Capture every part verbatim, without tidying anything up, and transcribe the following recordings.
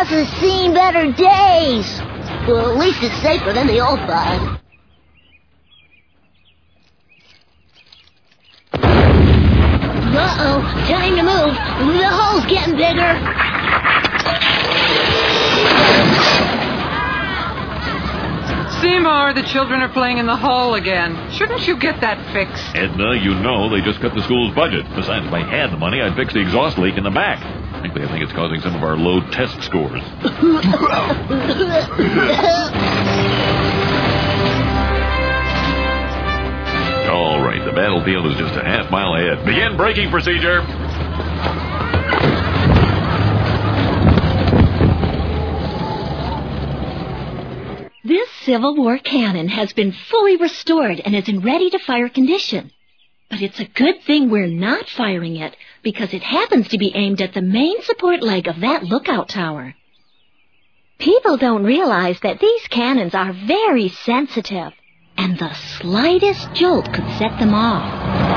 bus has seen better days. Well, at least it's safer than the old bus. Uh-oh, time to move. The hole's getting bigger. Seymour, the children are playing in the hall again. Shouldn't you get that fixed? Edna, you know they just cut the school's budget. Besides, if I had the money, I'd fix the exhaust leak in the back. Frankly, I think it's causing some of our low test scores. All right, the battlefield is just a half mile ahead. Begin braking procedure. This Civil War cannon has been fully restored and is in ready-to-fire condition. But it's a good thing we're not firing it, because it happens to be aimed at the main support leg of that lookout tower. People don't realize that these cannons are very sensitive, and the slightest jolt could set them off.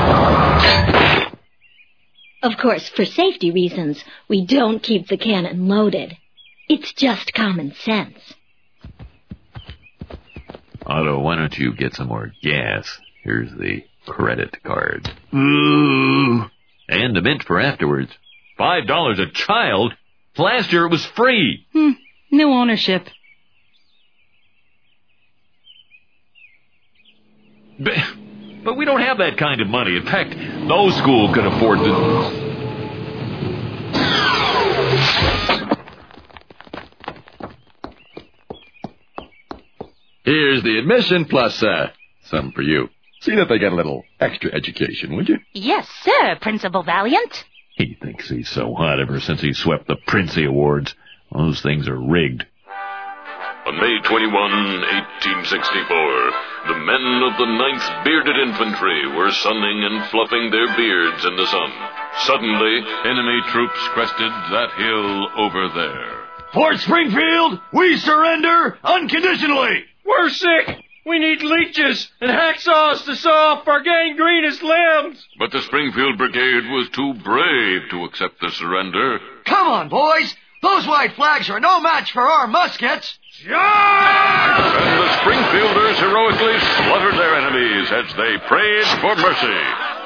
Of course, for safety reasons, we don't keep the cannon loaded. It's just common sense. Otto, why don't you get some more gas? Here's the credit card. Ooh. And a mint for afterwards. Five dollars a child? Last year it was free. Hmm. No ownership. But, but we don't have that kind of money. In fact, no school could afford to... Here's the admission plus, uh, some for you. See that they get a little extra education, would you? Yes, sir, Principal Valiant. He thinks he's so hot ever since he swept the Princey Awards. Those things are rigged. On May twenty-first, eighteen sixty-four, the men of the ninth Bearded Infantry were sunning and fluffing their beards in the sun. Suddenly, enemy troops crested that hill over there. Fort Springfield, we surrender unconditionally! We're sick! We need leeches and hacksaws to saw off our gangrenous limbs! But the Springfield Brigade was too brave to accept the surrender. Come on, boys! Those white flags are no match for our muskets! Charge! And the Springfielders heroically slaughtered their enemies as they prayed for mercy.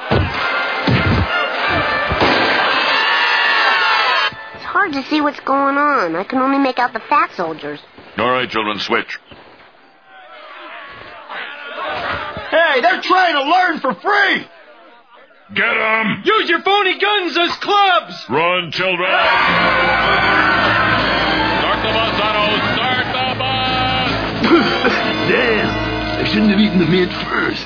It's hard to see what's going on. I can only make out the fat soldiers. All right, children, switch. Hey, they're trying to learn for free! Get 'em! Use your phony guns as clubs! Run, children! Start the bus, Otto! Start the bus! Damn, I shouldn't have eaten the mint first.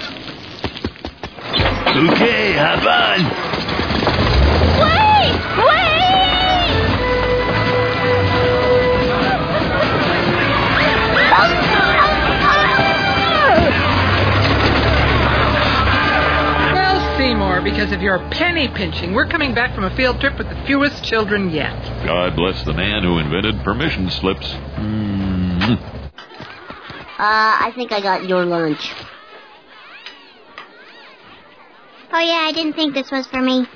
Okay, hop on. Wait! Wait! Seymour, because of your penny pinching, we're coming back from a field trip with the fewest children yet. God bless the man who invented permission slips. Mm. Uh, I think I got your lunch. Oh, yeah, I didn't think this was for me.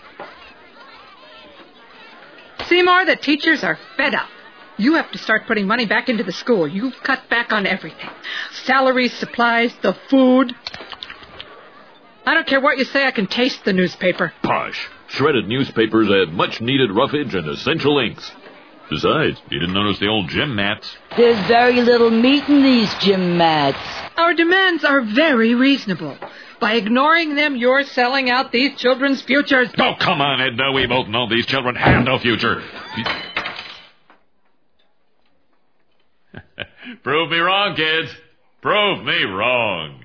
Seymour, the teachers are fed up. You have to start putting money back into the school. You've cut back on everything. Salaries, supplies, the food. I don't care what you say, I can taste the newspaper. Posh. Shredded newspapers add much-needed roughage and essential inks. Besides, you didn't notice the old gym mats. There's very little meat in these gym mats. Our demands are very reasonable. By ignoring them, you're selling out these children's futures. Oh, come on, Edna. We both know these children have no future. Prove me wrong, kids. Prove me wrong.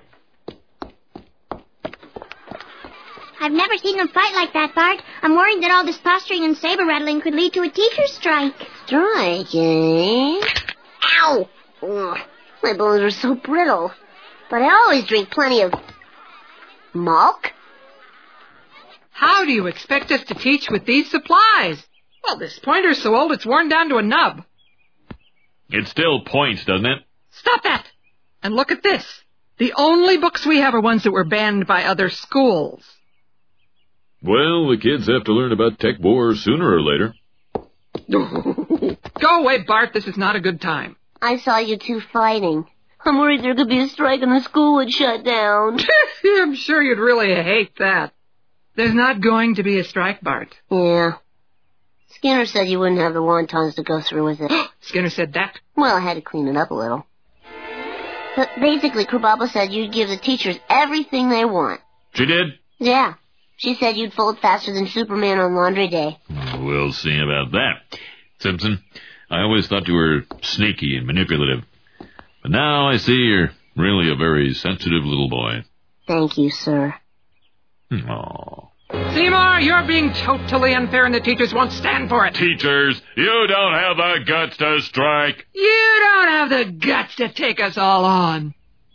I've never seen them fight like that, Bart. I'm worried that all this posturing and saber rattling could lead to a teacher's strike. Strike, eh? Ow! Ugh, my bones are so brittle. But I always drink plenty of... milk? How do you expect us to teach with these supplies? Well, this pointer's so old it's worn down to a nub. It still points, doesn't it? Stop that! And look at this. The only books we have are ones that were banned by other schools. Well, the kids have to learn about tech war sooner or later. Go away, Bart. This is not a good time. I saw you two fighting. I'm worried there could be a strike and the school would shut down. I'm sure you'd really hate that. There's not going to be a strike, Bart. Yeah. Skinner said you wouldn't have the wontons to go through with it. Skinner said that? Well, I had to clean it up a little. But basically, Krababa said you'd give the teachers everything they want. She did? Yeah. She said you'd fold faster than Superman on laundry day. We'll see about that. Simpson, I always thought you were sneaky and manipulative. But now I see you're really a very sensitive little boy. Thank you, sir. Aww. Seymour, you're being totally unfair and the teachers won't stand for it. Teachers, you don't have the guts to strike. You don't have the guts to take us all on.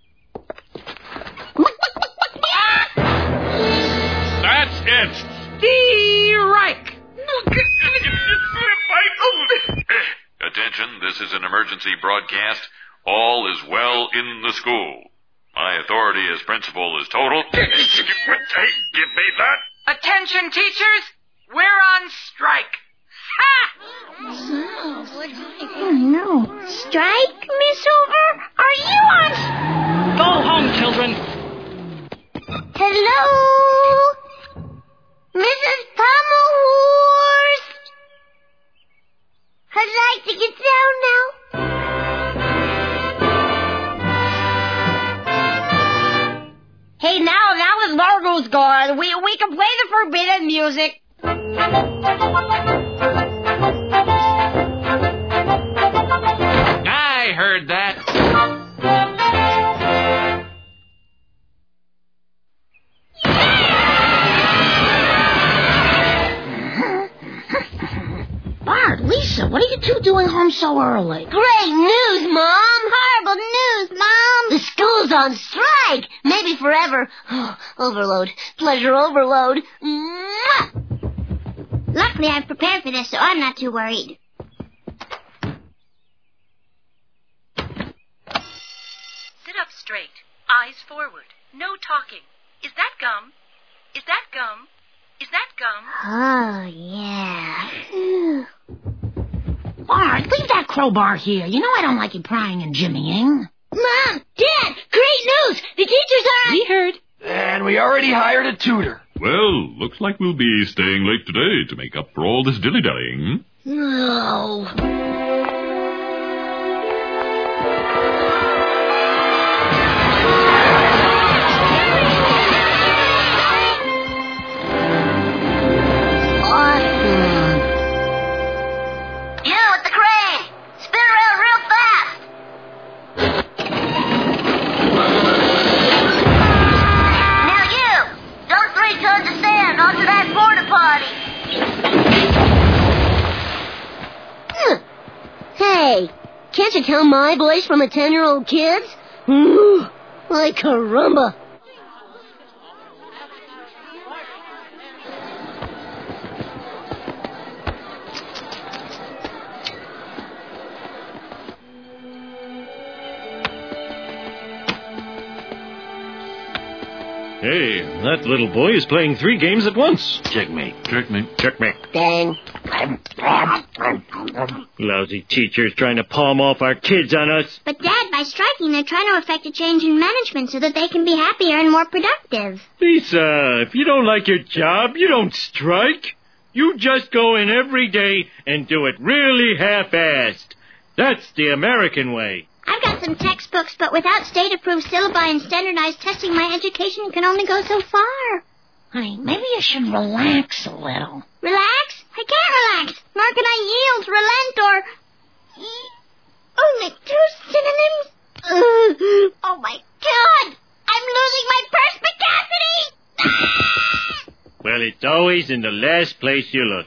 That's it. Strike. Attention, this is an emergency broadcast. All is well in the school. My authority as principal is total. Hey, give me that. Attention, teachers! We're on strike! Ha! Oh, no. Strike, Miss Hoover? Are you on... Go home, children. Hello? Missus Pommelhorst? I'd like to get down now. Hey, now, now that Margot's gone, we, we can play the forbidden music. I heard that. Bart, Lisa, what are you two doing home so early? Great news, Mom. Horrible news, Mom. The school's on strike. Maybe forever. Oh, overload. Pleasure overload. Mwah! Luckily, I've prepared for this, so I'm not too worried. Sit up straight. Eyes forward. No talking. Is that gum? Is that gum? Is that gum? Oh, yeah. Bart, leave that crowbar here. You know I don't like you prying and jimmying. Mom! Dad! Great news! The teachers are... We heard. And we already hired a tutor. Well, looks like we'll be staying late today to make up for all this dilly-dallying. No. Can't you tell my voice from a ten-year-old kid's? Ooh, ay caramba. Hey, that little boy is playing three games at once. Checkmate. Checkmate. Checkmate. Dang. Lousy teachers trying to palm off our kids on us. But, Dad, by striking, they're trying to effect a change in management so that they can be happier and more productive. Lisa, if you don't like your job, you don't strike. You just go in every day and do it really half-assed. That's the American way. I've got some textbooks, but without state-approved syllabi and standardized testing, my education can only go so far. Honey, maybe you should relax a little. Relax? I can't relax. Nor can I yield, relent, or... Only two synonyms? Ugh. Oh, my God! I'm losing my perspicacity! Well, it's always in the last place you look.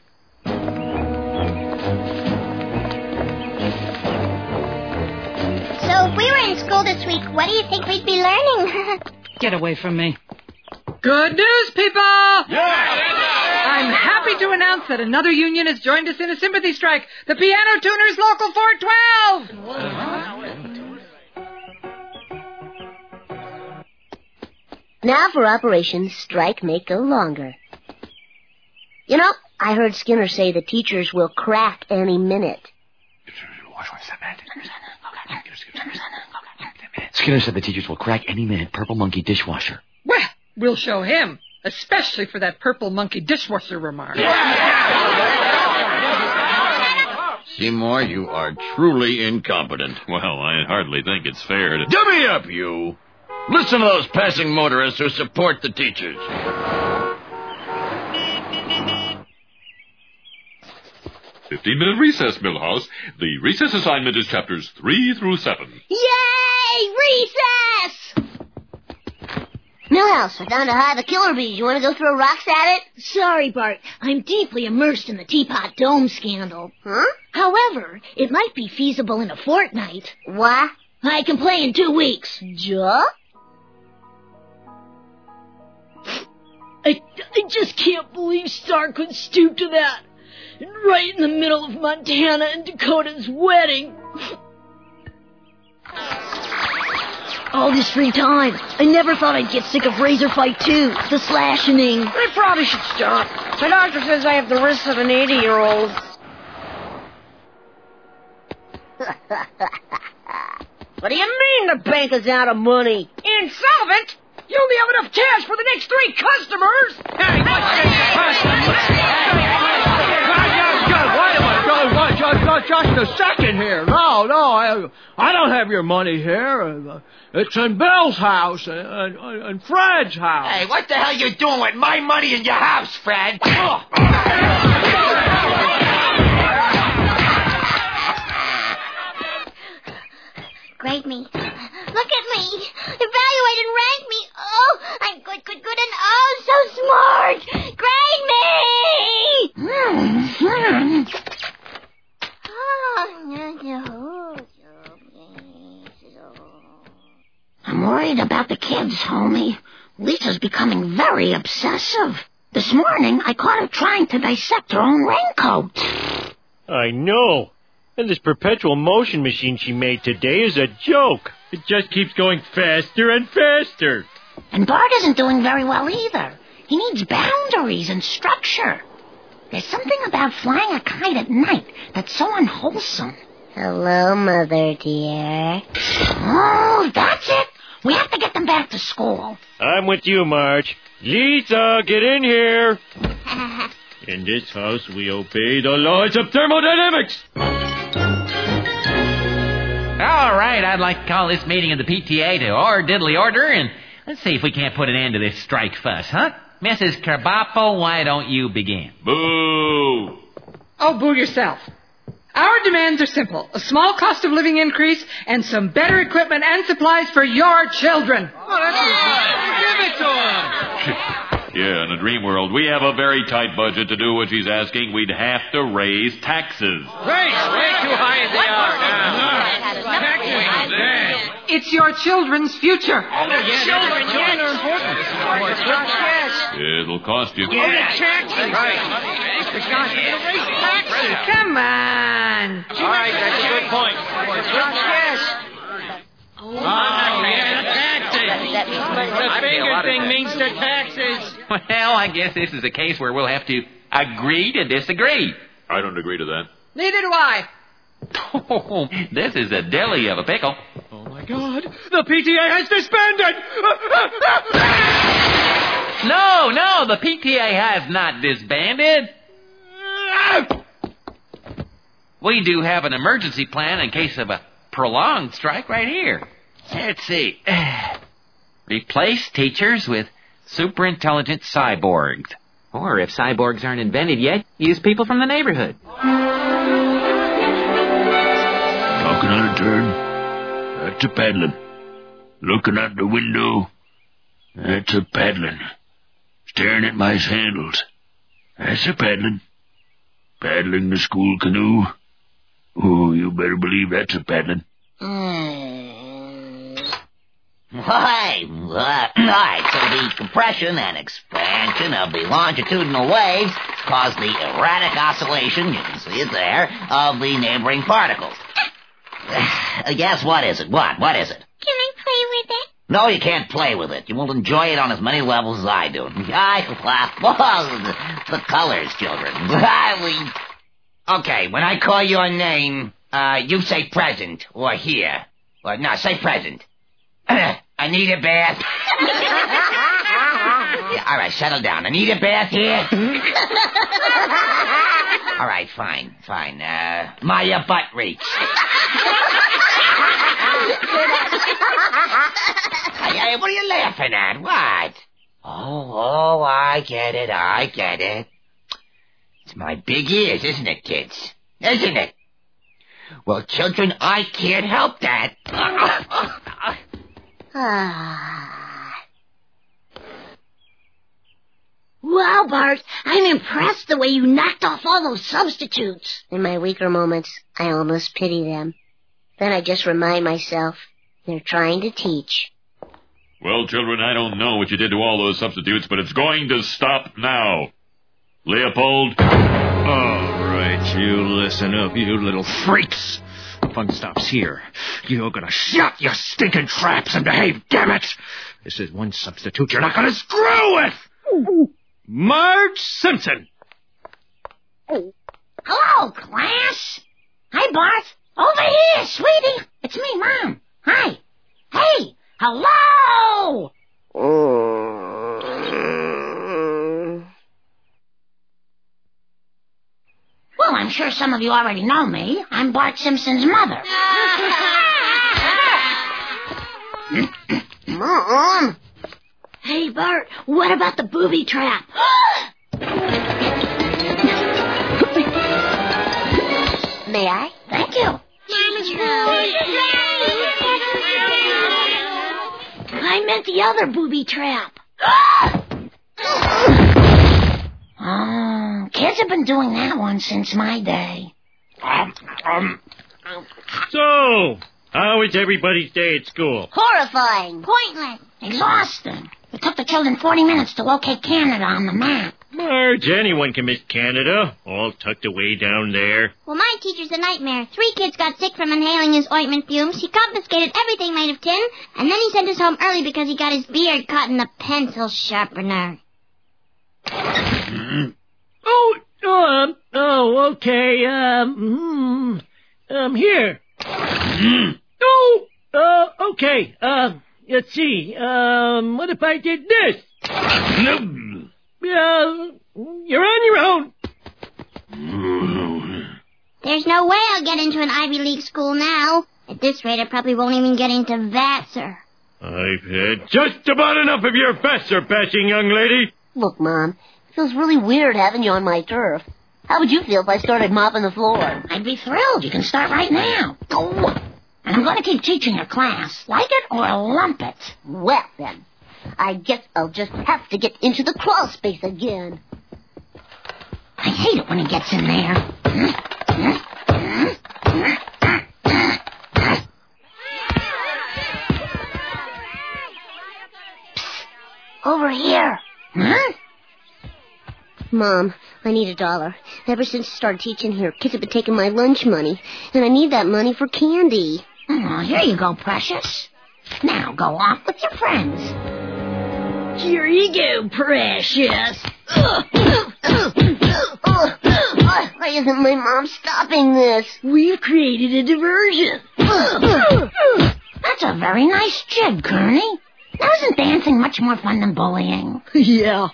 So if we were in school this week, what do you think we'd be learning? Get away from me. Good news, people! Yeah! I'm happy to announce that another union has joined us in a sympathy strike. The Piano Tuners Local four twelve! Now for Operation Strike Make Go Longer. You know, I heard Skinner say the teachers will crack any minute. Skinner said the teachers will crack any minute Purple Monkey dishwasher. Well, we'll show him, especially for that Purple Monkey dishwasher remark. Seymour, you are truly incompetent. Well, I hardly think it's fair to... Dummy up, you! Listen to those passing motorists who support the teachers. Fifteen-minute recess, Milhouse. The recess assignment is chapters three through seven. Yay! Recess! Millhouse, we're down to hide the killer bees. You want to go throw rocks at it? Sorry, Bart. I'm deeply immersed in the Teapot Dome scandal. Huh? However, it might be feasible in a fortnight. What? I can play in two weeks. Joe? I, I just can't believe Stark would stoop to that. Right in the middle of Montana and Dakota's wedding. All this free time. I never thought I'd get sick of Razor Fight two, the slashing. I probably should stop. My doctor says I have the wrists of an eighty-year-old. What do you mean the bank is out of money? Insolvent? You only have enough cash for the next three customers. Hey, Just, just a second here. No, no, I, I don't have your money here. It's in Bill's house and, and, and Fred's house. Hey, what the hell you doing with my money in your house, Fred? Grade me. Look at me. Evaluate and rank me. Oh, I'm good, good, good, and oh, so smart. Grade me! I'm worried about the kids, homie. Lisa's becoming very obsessive. This morning, I caught her trying to dissect her own raincoat. I know. And this perpetual motion machine she made today is a joke. It just keeps going faster and faster. And Bart isn't doing very well either. He needs boundaries and structure. There's something about flying a kite at night that's so unwholesome. Hello, Mother dear. Oh, that's it. We have to get them back to school. I'm with you, Marge. Lisa, get in here. In this house, we obey the laws of thermodynamics. All right, I'd like to call this meeting of the P T A to order diddly order, and let's see if we can't put an end to this strike fuss, huh? Missus Krabappel, why don't you begin? Boo! Oh, boo yourself. Our demands are simple. A small cost of living increase and some better equipment and supplies for your children. Oh, that's right. Give it to them. Yeah, in a dream world, we have a very tight budget to do what she's asking. We'd have to raise taxes. Raise? Way too high they are now. Taxes? It's your children's future. Oh, yeah, children, children are important. Yes. It'll cost you. Yeah, taxes. Right. Raise taxes. Come on. All right, that's a good point. Yes. Oh, yeah, taxes. The finger thing means the taxes. Well, I guess this is a case where we'll have to agree to disagree. I don't agree to that. Neither do I. Oh, this is a deli of a pickle. Oh, my God. The P T A has disbanded. No, no, the P T A has not disbanded. We do have an emergency plan in case of a prolonged strike right here. Let's see. Replace teachers with super-intelligent cyborgs. Or if cyborgs aren't invented yet, use people from the neighborhood. Talking on a turn. That's a paddling. Looking out the window. That's a paddling. Staring at my sandals. That's a paddling. Paddling the school canoe. Oh, you better believe that's a paddling. Mm. Why? Uh, all right, so the compression and expansion of the longitudinal waves cause the erratic oscillation, you can see it there, of the neighboring particles. Uh, guess what is it? What? What is it? Can I play with it? No, you can't play with it. You will enjoy it on as many levels as I do. I laugh. The colors, children. Okay, when I call your name, Uh, you say present, or here. Or, no, say present. I need a bath. Yeah, all right, settle down. I need a bath here. All right, fine, fine. Uh, my uh, butt reach. Hey, hey, what are you laughing at? What? Oh, oh, I get it, I get it. It's my big ears, isn't it, kids? Isn't it? Well, children, I can't help that. Wow, Bart, I'm impressed the way you knocked off all those substitutes. In my weaker moments, I almost pity them. Then I just remind myself, they're trying to teach. Well, children, I don't know what you did to all those substitutes, but it's going to stop now. Leopold? All right, you listen up, you little freaks. Fun stops here. You're gonna shut your stinking traps and behave, damn it! This is one substitute you're not gonna screw with! Marge Simpson! Hello, class. Hi, Bart. Over here, sweetie. It's me, Mom. Hi. Hey, hello! Well, I'm sure some of you already know me. I'm Bart Simpson's mother. Mom! Hey, Bart, what about the booby trap? May I? Thank you. I meant the other booby trap. Oh, kids have been doing that one since my day. Um, um. So, how was everybody's day at school? Horrifying. Pointless. Exhausting. It took the children forty minutes to locate Canada on the map. Marge, anyone can miss Canada. All tucked away down there. Well, my teacher's a nightmare. Three kids got sick from inhaling his ointment fumes. He confiscated everything made of tin, and then he sent us home early because he got his beard caught in the pencil sharpener. Oh, oh, um, oh, okay, um, hmm, um, here. Oh, uh, okay, um, let's see, um, what if I did this? Yeah, you're on your own. There's no way I'll get into an Ivy League school now. At this rate, I probably won't even get into Vassar. I've had just about enough of your Vassar bashing, young lady. Look, Mom, it feels really weird having you on my turf. How would you feel if I started mopping the floor? I'd be thrilled. You can start right now. Oh. And I'm going to keep teaching your class. Like it or lump it. Well, then, I guess I'll just have to get into the crawl space again. I hate it when he gets in there. Over here. Huh? Mom, I need a dollar. Ever since I started teaching here, kids have been taking my lunch money, and I need that money for candy. Oh, here you go, precious. Now go off with your friends. Here you go, precious. Why isn't my mom stopping this? We've created a diversion. That's a very nice jig, Kearney. Now isn't dancing much more fun than bullying? Yeah.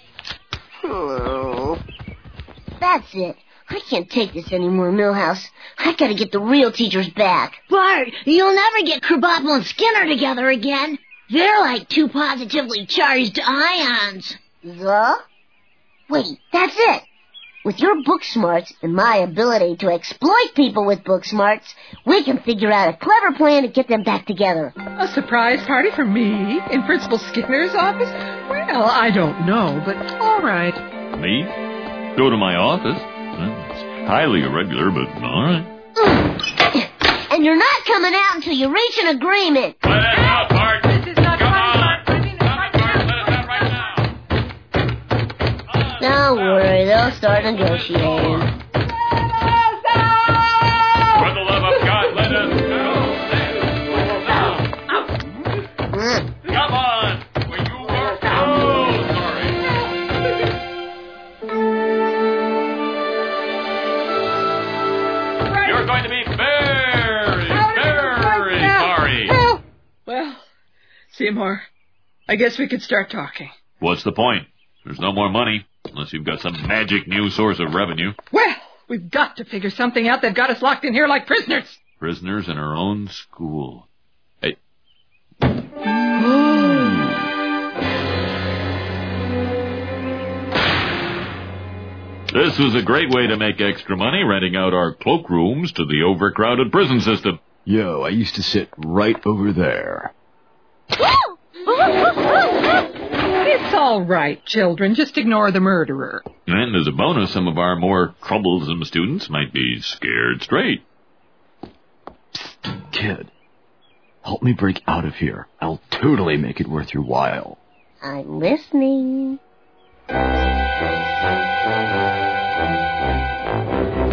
Oh, that's it. I can't take this anymore, Millhouse. I gotta get the real teachers back. Bart, you'll never get Krabappel and Skinner together again. They're like two positively charged ions. The? Wait, that's it. With your book smarts and my ability to exploit people with book smarts, we can figure out a clever plan to get them back together. A surprise party for me in Principal Skinner's office? Well, I don't know, but all right. Me? Go to my office? Well, it's highly irregular, but all right. And you're not coming out until you reach an agreement. Let us out, Bart. This is not Come fun, on. Bart. I mean, Come on, Bart. Let us out right now. Don't worry, they'll start negotiating. For the love of God, let us go. Come on. Will you work? Oh, sorry. You're going to be very Seymour. I guess we could start talking. What's the point? There's no more money, unless you've got some magic new source of revenue. Well, we've got to figure something out. They've got us locked in here like prisoners. Prisoners in our own school. Hey. This was a great way to make extra money, renting out our cloakrooms to the overcrowded prison system. Yo, I used to sit right over there. It's all right, children. Just ignore the murderer. And as a bonus, some of our more troublesome students might be scared straight. Psst, kid. Help me break out of here. I'll totally make it worth your while. I'm listening.